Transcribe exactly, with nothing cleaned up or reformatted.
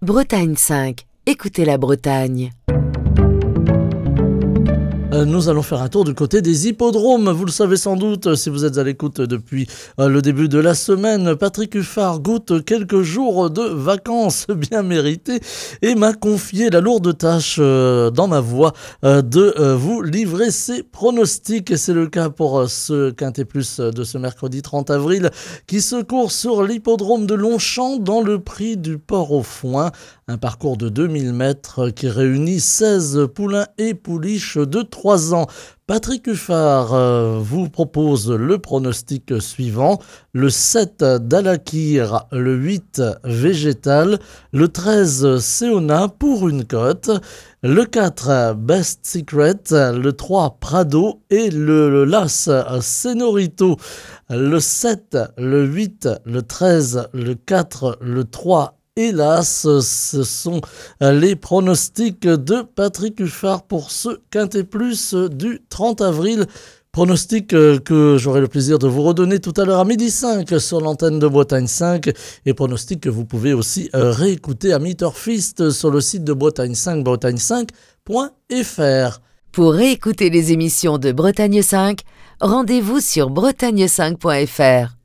Bretagne cinq, écoutez la Bretagne. Nous allons faire un tour du côté des hippodromes. Vous le savez sans doute, si vous êtes à l'écoute depuis le début de la semaine, Patrick Huffard goûte quelques jours de vacances bien méritées et m'a confié la lourde tâche dans ma voix de vous livrer ses pronostics. Et c'est le cas pour ce Quintet Plus de ce mercredi trente avril qui se court sur l'hippodrome de Longchamp dans le prix du Port au Foin. Un parcours de deux mille mètres qui réunit seize poulains et pouliches de trois ans. Patrick Huffard euh, vous propose le pronostic suivant. Le sept Dalakir, le huit Végétal, le treize Seona pour une cote, le quatre Best Secret, le trois Prado et le, le l'As Senorito. Le sept, le huit, le treize, le quatre, le trois. Hélas, ce sont les pronostics de Patrick Huffard pour ce Quintet Plus du trente avril. Pronostics que j'aurai le plaisir de vous redonner tout à l'heure à midi cinq sur l'antenne de Bretagne cinq. Et pronostics que vous pouvez aussi réécouter à Meterfist sur le site de Bretagne cinq, bretagne cinq point f r. Pour réécouter les émissions de Bretagne cinq, rendez-vous sur bretagne cinq point f r.